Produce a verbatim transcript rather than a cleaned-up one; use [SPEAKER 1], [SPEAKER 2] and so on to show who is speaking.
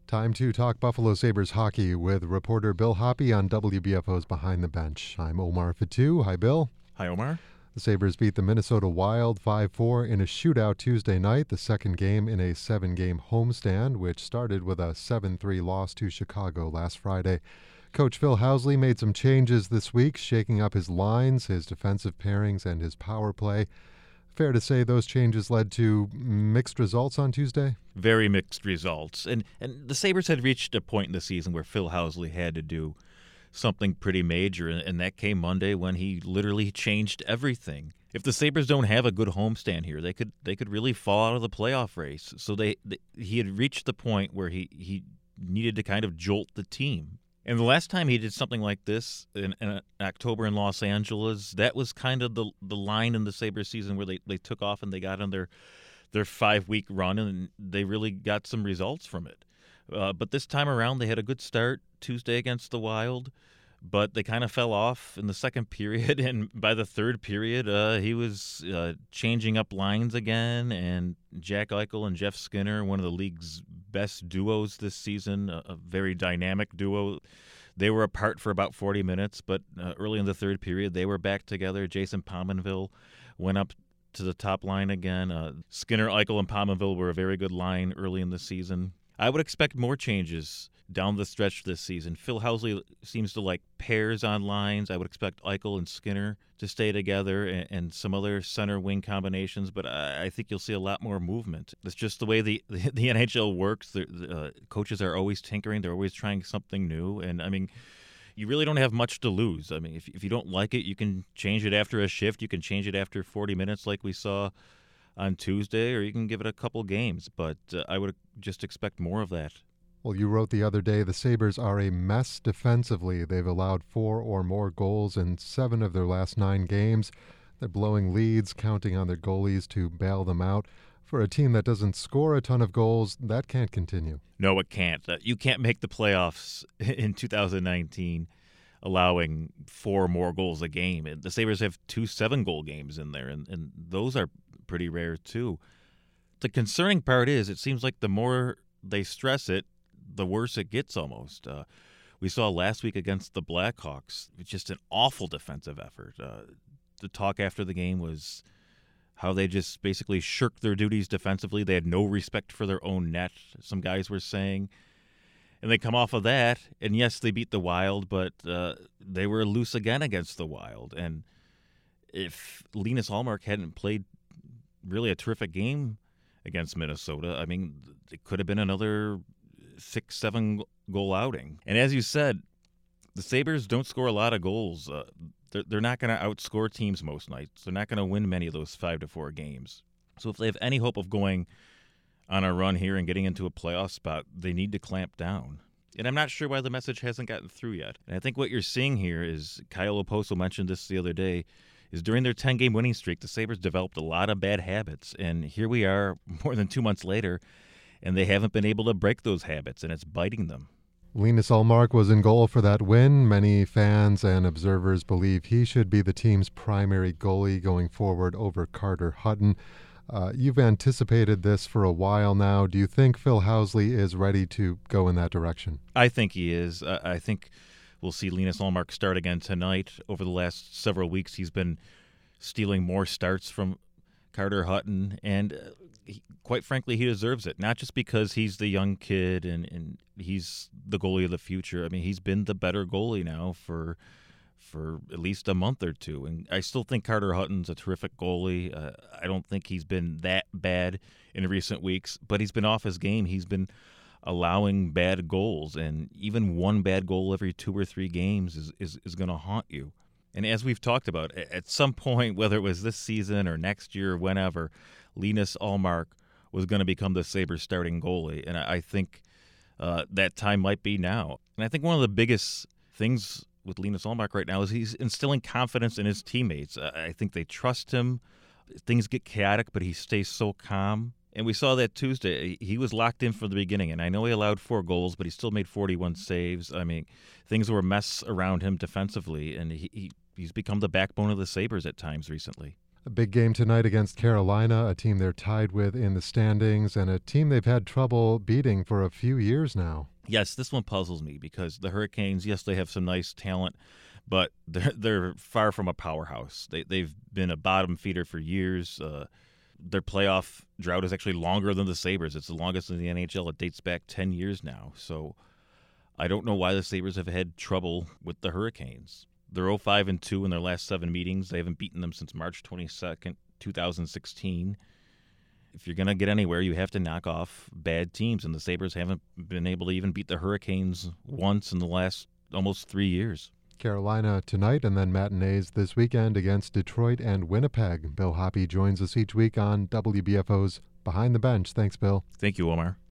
[SPEAKER 1] Time to talk Buffalo Sabres hockey with reporter Bill Hoppe on W B F O's Behind the Bench. I'm Omar Fatu. Hi, Bill.
[SPEAKER 2] Hi, Omar.
[SPEAKER 1] The Sabres beat the Minnesota Wild five four in a shootout Tuesday night, the second game in a seven-game homestand, which started with a seven three loss to Chicago last Friday. Coach Phil Housley made some changes this week, shaking up his lines, his defensive pairings, and his power play. Fair to say those changes led to mixed results on Tuesday?
[SPEAKER 2] Very mixed results. And and the Sabres had reached a point in the season where Phil Housley had to do something pretty major, and that came Monday when he literally changed everything. If the Sabres don't have a good homestand here, they could they could really fall out of the playoff race. So they, they he had reached the point where he, he needed to kind of jolt the team. And the last time he did something like this in, in October in Los Angeles, that was kind of the the line in the Sabres season where they, they took off and they got on their their five-week run, and they really got some results from it. Uh, but this time around, they had a good start Tuesday against the Wild, but they kind of fell off in the second period, and by the third period, uh, he was uh, changing up lines again, and Jack Eichel and Jeff Skinner, one of the league's best duos this season, a, a very dynamic duo. They were apart for about forty minutes, but uh, early in the third period, they were back together. Jason Pominville went up to the top line again. Uh, Skinner, Eichel, and Pominville were a very good line early in the season. I would expect more changes down the stretch this season. Phil Housley seems to like pairs on lines. I would expect Eichel and Skinner to stay together, and, and some other center wing combinations, but I, I think you'll see a lot more movement. It's just the way the, the, the N H L works. The, the uh, coaches are always tinkering. They're always trying something new, and I mean, you really don't have much to lose. I mean, if, if you don't like it, you can change it after a shift. You can change it after forty minutes like we saw on Tuesday, or you can give it a couple games, but uh, I would just expect more of that.
[SPEAKER 1] Well, you wrote the other day the Sabres are a mess defensively. They've allowed four or more goals in seven of their last nine games. They're blowing leads, counting on their goalies to bail them out. For a team that doesn't score a ton of goals, that can't continue.
[SPEAKER 2] No, it can't. Uh, you can't make the playoffs in two thousand nineteen allowing four or more goals a game. And the Sabres have two seven-goal games in there, and, and those are pretty rare too. The concerning part is it seems like the more they stress it, the worse it gets almost. Uh, we saw last week against the Blackhawks, just an awful defensive effort. Uh, the talk after the game was how they just basically shirked their duties defensively. They had no respect for their own net, some guys were saying. And they come off of that, and yes, they beat the Wild, but uh, they were loose again against the Wild. And if Linus Ullmark hadn't played really a terrific game against Minnesota, I mean, it could have been another six, seven goal outing. And as you said, the Sabres don't score a lot of goals. Uh, they're, they're not going to outscore teams most nights. They're not going to win many of those five to four games. So if they have any hope of going on a run here and getting into a playoff spot, they need to clamp down. And I'm not sure why the message hasn't gotten through yet. And I think what you're seeing here is, Kyle Oposo mentioned this the other day, is during their ten-game winning streak, the Sabres developed a lot of bad habits. And here we are more than two months later, and they haven't been able to break those habits, and it's biting them.
[SPEAKER 1] Linus Ullmark was in goal for that win. Many fans and observers believe he should be the team's primary goalie going forward over Carter Hutton. Uh, you've anticipated this for a while now. Do you think Phil Housley is ready to go in that direction?
[SPEAKER 2] I think he is. Uh, I think we'll see Linus Ullmark start again tonight. Over the last several weeks, he's been stealing more starts from Carter Hutton, and uh, he, quite frankly, he deserves it. Not just because he's the young kid and, and he's the goalie of the future. I mean, he's been the better goalie now for for at least a month or two. And I still think Carter Hutton's a terrific goalie. Uh, I don't think he's been that bad in recent weeks, but he's been off his game. He's been allowing bad goals, and even one bad goal every two or three games is, is, is going to haunt you. And as we've talked about, at some point, whether it was this season or next year or whenever, Linus Ullmark was going to become the Sabres starting goalie. And I think uh, that time might be now. And I think one of the biggest things with Linus Ullmark right now is he's instilling confidence in his teammates. I think they trust him. Things get chaotic, but he stays so calm. And we saw that Tuesday. He was locked in from the beginning. And I know he allowed four goals, but he still made forty-one saves. I mean, things were a mess around him defensively, and he, he he's become the backbone of the Sabres at times recently.
[SPEAKER 1] A big game tonight against Carolina, a team they're tied with in the standings, and a team they've had trouble beating for a few years now.
[SPEAKER 2] Yes, this one puzzles me because the Hurricanes, yes, they have some nice talent, but they're, they're far from a powerhouse. They, they've been a bottom feeder for years. Uh, their playoff drought is actually longer than the Sabres. It's the longest in the N H L. It dates back ten years now. So I don't know why the Sabres have had trouble with the Hurricanes. They're oh five and two in their last seven meetings. They haven't beaten them since March twenty-second, twenty sixteen. If you're going to get anywhere, you have to knock off bad teams, and the Sabres haven't been able to even beat the Hurricanes once in the last almost three years.
[SPEAKER 1] Carolina tonight, and then matinees this weekend against Detroit and Winnipeg. Bill Hoppe joins us each week on W B F O's Behind the Bench. Thanks, Bill.
[SPEAKER 2] Thank you, Omar.